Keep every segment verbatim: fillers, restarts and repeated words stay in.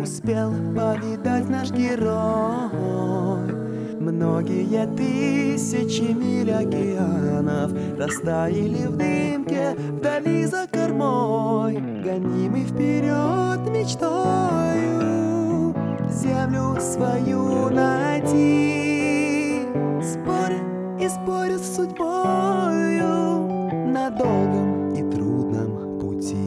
успел повидать наш герой. Многие тысячи миль океанов растаяли в дымке вдали за кормой, гонимый вперед мечтою землю свою найти. Споря и спорят с судьбою на долгом и трудном пути.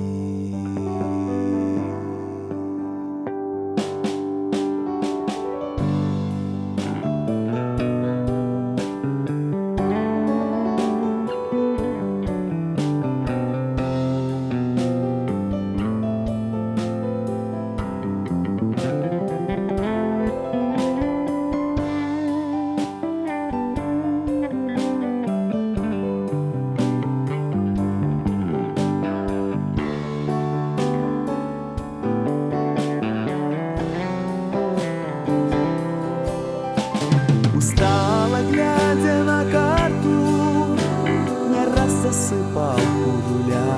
Устало глядя на карту, не раз засыпал у руля,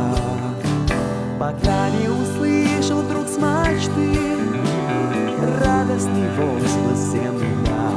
пока не услышал вдруг с мачты радостный возглас земля.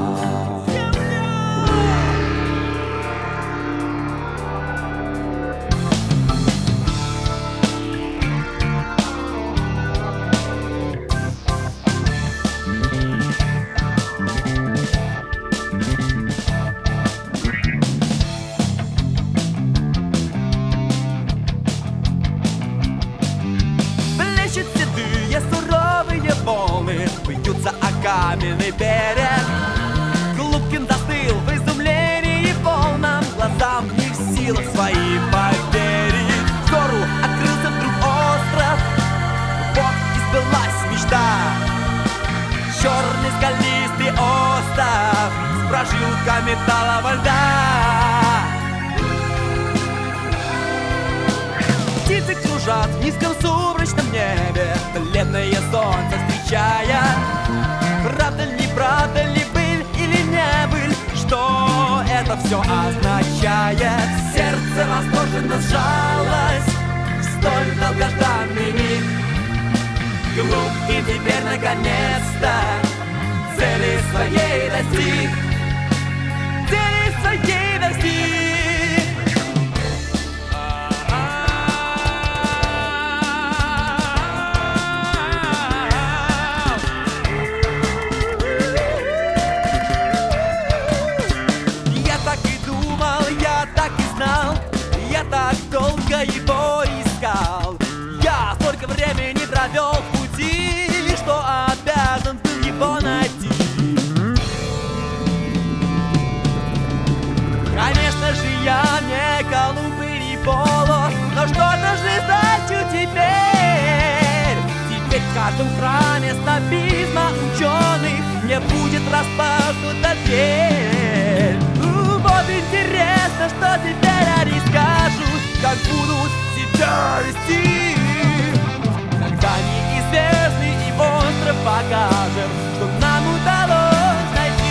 Бьются о каменный берег. Клубкин застыл в изумлении полном, глазам не в силах свои поверить. Взору открылся вдруг остров, вот и сбылась мечта. Черный скалистый остров с прожилками талого льда. Птицы кружат в низком сумрачном небе, бледное солнце встречая. Правда ли, правда ли, быль или не быль, что это все означает? Сердце восторженно сжалось в столь долгожданный миг. Глубокий теперь наконец-то цели своей достиг. Цели своей достиг. Я так долго его искал, я столько времени провел в пути, что обязан был его найти. Конечно же, я не Колумб и не Поло, но что-то же значу теперь. Теперь в каждом храме снобизма ученых не будет распахнута дверь. Вот интересно, что теперь они скажут, как будут себя вести. Когда неизвестный и остров покажем, что нам удалось найти.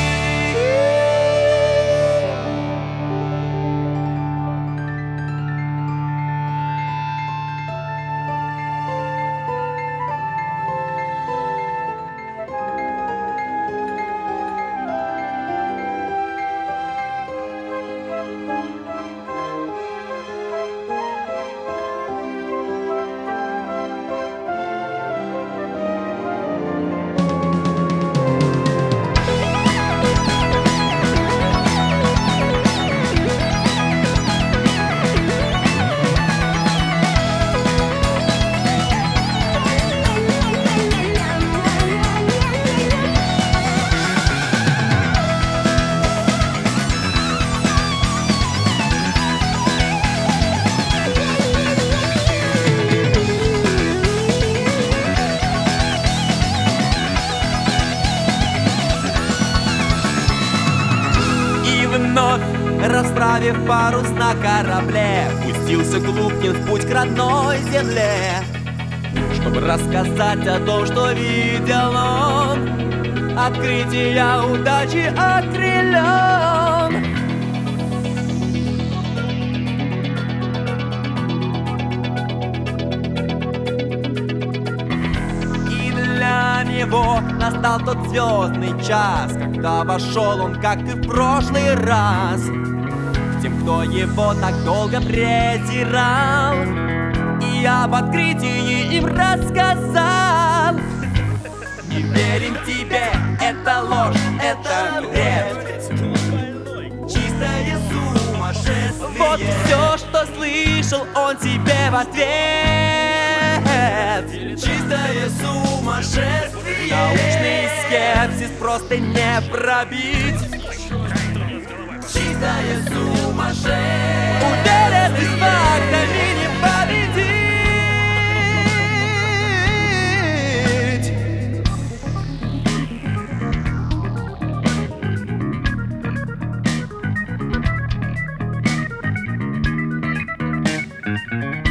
Расправив парус на корабле, пустился Клубкин в путь к родной земле, чтобы рассказать о том, что видел он. Открытия удачи окрылен. И для него настал тот звездный час, когда вошел он, как и в прошлый раз, к тем, кто его так долго презирал, и об открытии им рассказал. Не верим тебе, это ложь, это бред, чистое сумасшествие. Вот все, что слышал он тебе в ответ. Чистое сумасшествие. Научный скепсис просто не пробить. Чистое сумасшествие. Уверенность фактами не победить. Thank you.